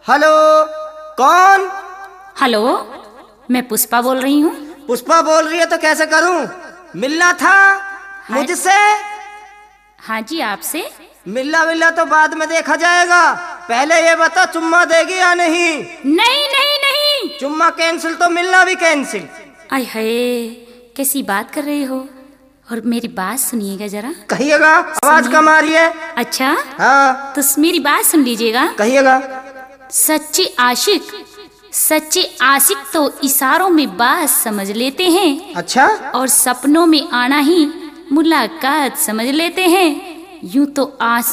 Hello, कौन? Hello, मैं पुष्पा बोल रही हूँ। पुष्पा बोल रही है तो कैसे करूँ? मिलना था मुझसे। हाँ जी, आपसे। मिलना तो बाद में देखा जाएगा, पहले ये बता चुम्मा देगी या नहीं? नहीं नहीं नहीं, चुम्मा कैंसिल तो मिलना भी कैंसिल। आय हाय, कैसी बात कर रही हो? और मेरी बात सुनिएगा जरा। कहिएगा, आवाज कम आ रही है। अच्छा हाँ, तो मेरी बात सुन लीजिएगा। कहिएगा। सच्चे आशिक तो इशारों में बात समझ लेते हैं। अच्छा, और सपनों में आना ही मुलाकात समझ लेते हैं। यूं तो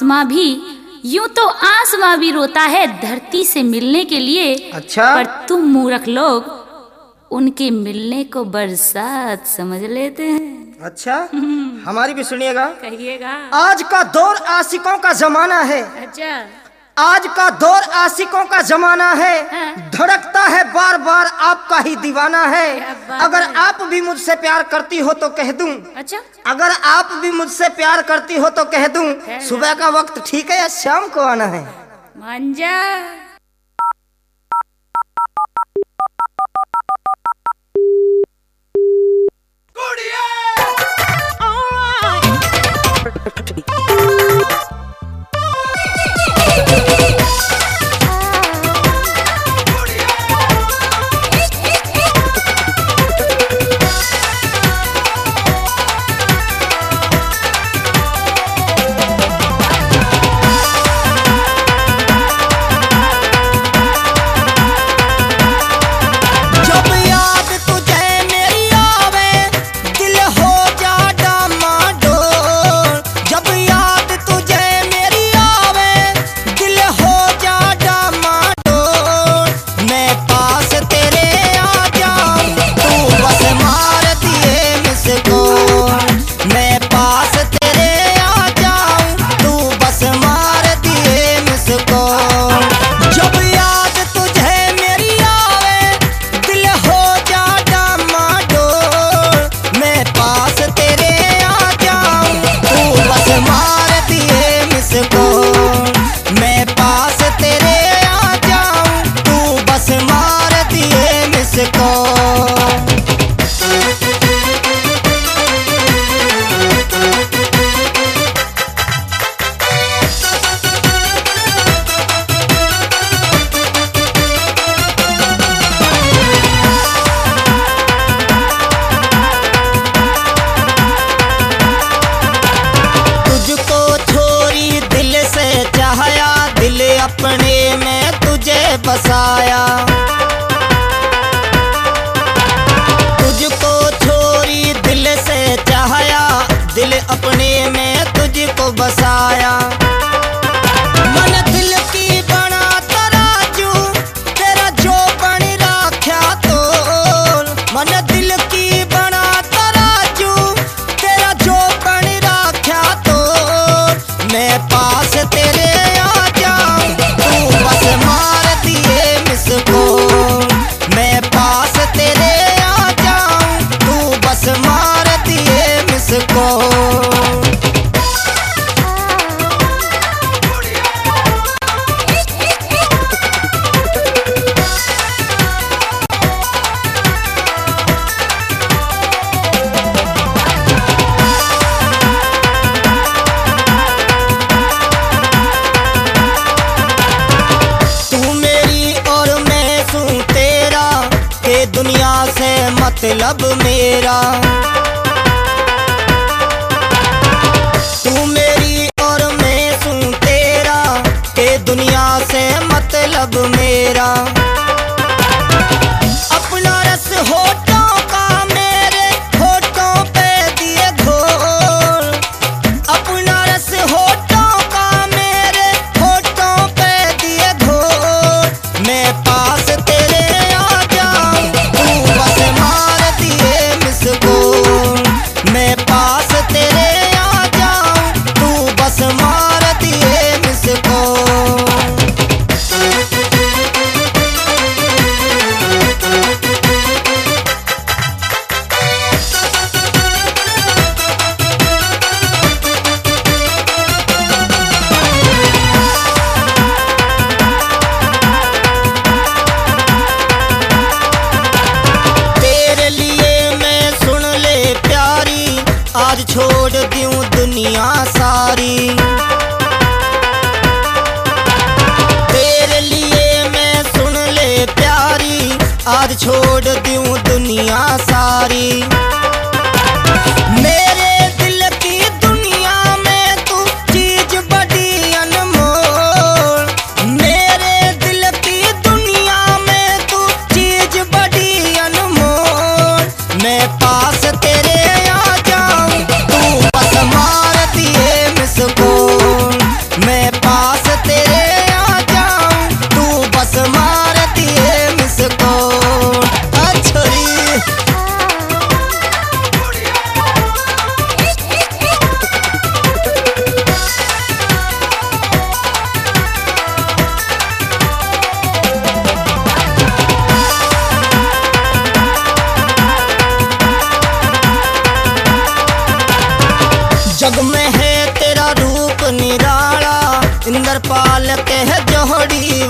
आसमां भी रोता है धरती से मिलने के लिए। अच्छा, पर तुम मूर्ख लोग उनके मिलने को बरसात समझ लेते हैं। अच्छा, हमारी भी सुनिएगा। कहिएगा। आज का दौर आशिकों का जमाना है। अच्छा, आज का दौर आशिकों का जमाना है। हाँ। धड़कता है बार बार आपका ही दीवाना है। क्या बात अगर है। आप भी मुझसे प्यार करती हो तो कह दूं। अच्छा, अगर आप भी मुझसे प्यार करती हो तो कह दूं। है। सुबह का वक्त ठीक है या शाम को आना है? मांझा। अपने में तुझे बसाया, तुझको छोरी दिल से चाहया, दिल अपने में तुझको बसाया। मन दिल की बना तराजू, तेरा जो बन राख्या तोल। मन दिल की बना तराजू, तेरा जो बन राख्या तोल। मैं पास तेरे मैं पास तेरे आ जाऊं, तू बस मार दिए मिसको। दुनिया से मतलब मेरा, तू मेरी और मैं सुन तेरा, के दुनिया से मतलब मेरा। अपना रस होठों का मेरे होठों पे दिए घोल। अपना रस होठों का मेरे होठों पे दिए घोल। मैं पास तेरे मैं पास तेरे आ जाऊं, तू बस मार दिए मिसको। आज छोड़ दूं दुनिया सारी। मेरे दिल की दुनिया में तू चीज बड़ी अनमोल, मेरे दिल की दुनिया में तू चीज बड़ी अनमोल। मैं पास तेरे आ जाऊं तू बस मार दिए मिस कॉल, मैं पास तेरे आ जाऊं तू बस मार दिए मिस कॉल। अच्छी जग में है तेरा रूप निराला, इंद्रपाल के है जोड़ी